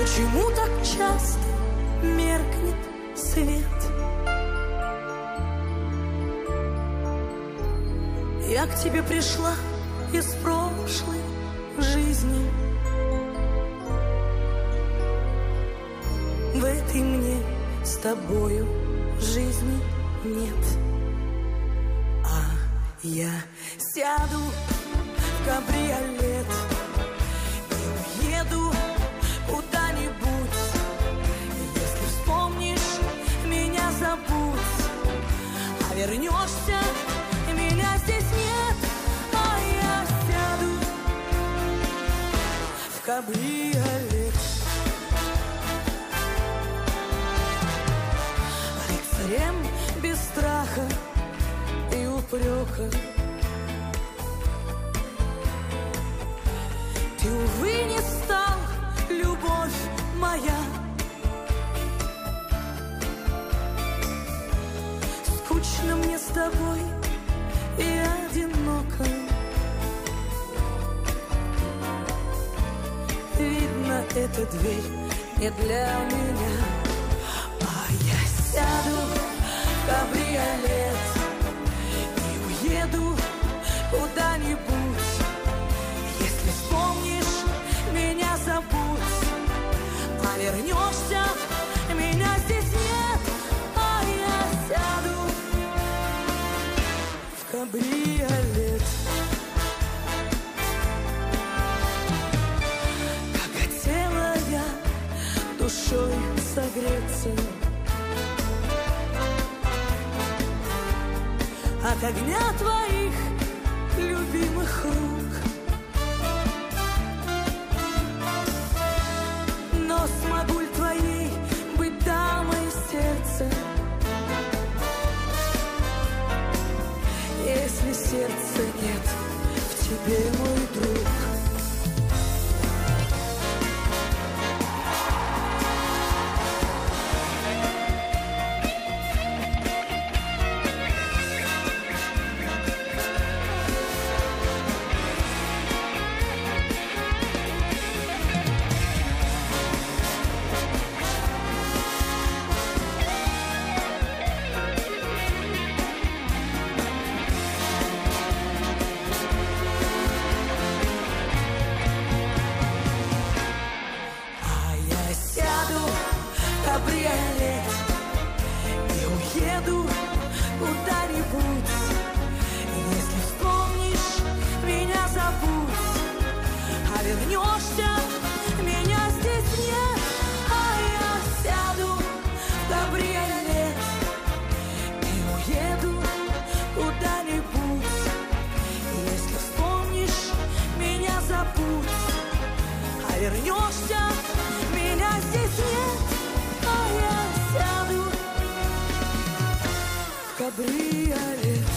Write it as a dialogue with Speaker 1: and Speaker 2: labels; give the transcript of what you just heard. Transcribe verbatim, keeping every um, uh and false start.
Speaker 1: Почему так часто меркнет свет? Я к тебе пришла из прошлой жизни. В этой мне с тобою жизни нет. А я сяду в кабриолет и уеду куда-нибудь. Если вспомнишь, меня забудь, а вернешься, меня здесь нет. А я сяду в кабриолет. Рыцарем без страха и упрека. Ты, увы, не стал, любовь моя. Скучно мне с тобой и одиноко. Видно, эта дверь не для меня. А я сяду в кабриолет и уеду куда-нибудь. Если вспомнишь, меня забудь, а вернешься, меня здесь нет. А я сяду в кабриолет. Как хотела я душой согреться от огня твоих любимых рук. Но смогу ли твоей быть дамой сердца, если сердца нет в тебе, мой друг? Вернешься, меня здесь нет. А я сяду в кабриолет.